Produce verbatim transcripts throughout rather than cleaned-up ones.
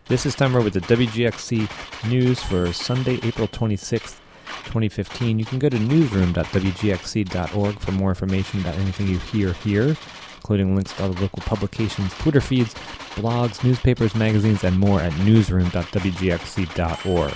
This is Timer with the W G X C news for Sunday, April twenty-sixth, twenty fifteen. You can go to newsroom dot w g x c dot org for more information about anything you hear here, including links to other local publications, Twitter feeds, blogs, newspapers, magazines, and more at newsroom dot w g x c dot org.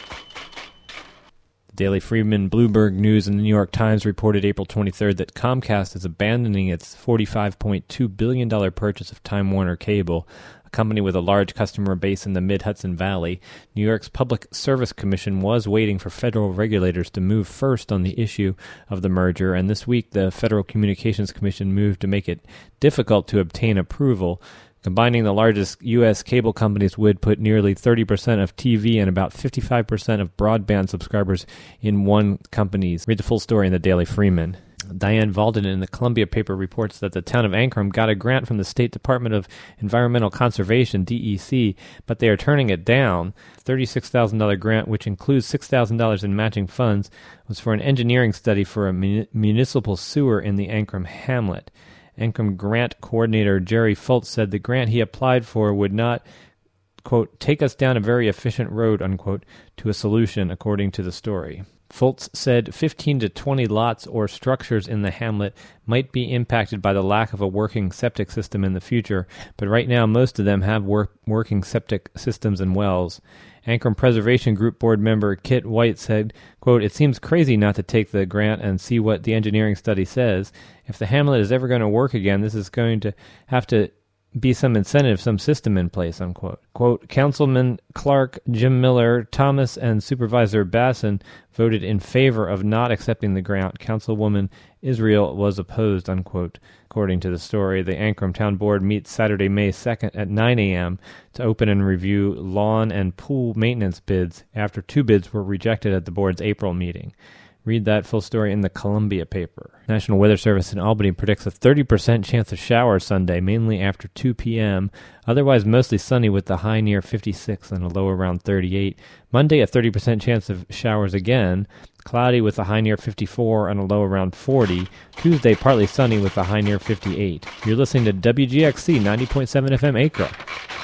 The Daily Freeman, Bloomberg News, and the New York Times reported April twenty-third that Comcast is abandoning its forty-five point two billion dollars purchase of Time Warner Cable, a company with a large customer base in the Mid-Hudson Valley. New York's Public Service Commission was waiting for federal regulators to move first on the issue of the merger, and this week the Federal Communications Commission moved to make it difficult to obtain approval. Combining the largest U S cable companies would put nearly thirty percent of T V and about fifty-five percent of broadband subscribers in one company's. Read the full story in the Daily Freeman. Diane Valden in the Columbia paper reports that the town of Ankrum got a grant from the State Department of Environmental Conservation, D E C, but they are turning it down. thirty-six thousand dollars grant, which includes six thousand dollars in matching funds, was for an engineering study for a mun- municipal sewer in the Ankrum hamlet. Ankrum grant coordinator Jerry Fultz said the grant he applied for would not, quote, take us down a very efficient road, unquote, to a solution, according to the story. Fultz said fifteen to twenty lots or structures in the hamlet might be impacted by the lack of a working septic system in the future, but right now most of them have work, working septic systems and wells. Ankrum Preservation Group board member Kit White said, quote, it seems crazy not to take the grant and see what the engineering study says. If the hamlet is ever going to work again, this is going to have to be some incentive, some system in place, unquote. Quote, Councilman Clark, Jim Miller, Thomas, and Supervisor Basson voted in favor of not accepting the grant. Councilwoman Israel was opposed, unquote. According to the story, the Ankrum Town Board meets Saturday, May second at nine a.m. to open and review lawn and pool maintenance bids after two bids were rejected at the board's April meeting. Read that full story in the Columbia paper. National Weather Service in Albany predicts a thirty percent chance of showers Sunday, mainly after two p.m. Otherwise, mostly sunny with the high near fifty-six and a low around thirty-eight. Monday, a thirty percent chance of showers again. Cloudy with a high near fifty-four and a low around forty. Tuesday, partly sunny with a high near fifty-eight. You're listening to W G X C ninety point seven F M Acre.